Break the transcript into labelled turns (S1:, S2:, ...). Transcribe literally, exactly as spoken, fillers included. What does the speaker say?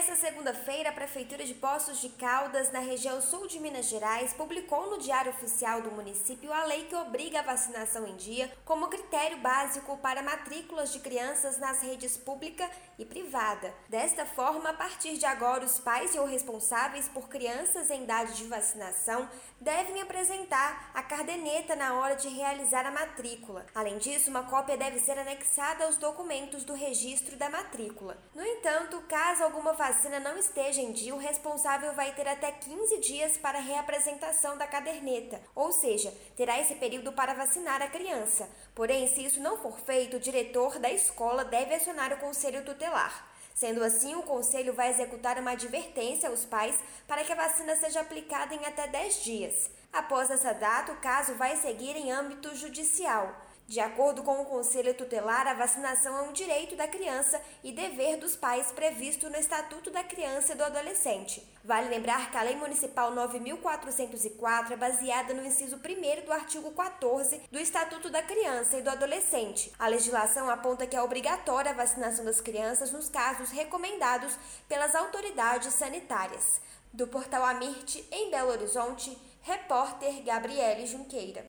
S1: Nesta segunda-feira, a Prefeitura de Poços de Caldas, na região sul de Minas Gerais, publicou no Diário Oficial do município a lei que obriga a vacinação em dia como critério básico para matrículas de crianças nas redes pública e privada. Desta forma, a partir de agora, os pais e ou responsáveis por crianças em idade de vacinação devem apresentar a caderneta na hora de realizar a matrícula. Além disso, uma cópia deve ser anexada aos documentos do registro da matrícula. No entanto, caso alguma vacina não esteja em dia, o responsável vai ter até quinze dias para a reapresentação da caderneta, ou seja, terá esse período para vacinar a criança. Porém, se isso não for feito, o diretor da escola deve acionar o conselho tutelar. Sendo assim, o conselho vai executar uma advertência aos pais para que a vacina seja aplicada em até dez dias. Após essa data, o caso vai seguir em âmbito judicial. De acordo com o Conselho Tutelar, a vacinação é um direito da criança e dever dos pais previsto no Estatuto da Criança e do Adolescente. Vale lembrar que a Lei Municipal nove mil quatrocentos e quatro é baseada no inciso primeiro do artigo quatorze do Estatuto da Criança e do Adolescente. A legislação aponta que é obrigatória a vacinação das crianças nos casos recomendados pelas autoridades sanitárias. Do Portal Amirte, em Belo Horizonte, repórter Gabriele Junqueira.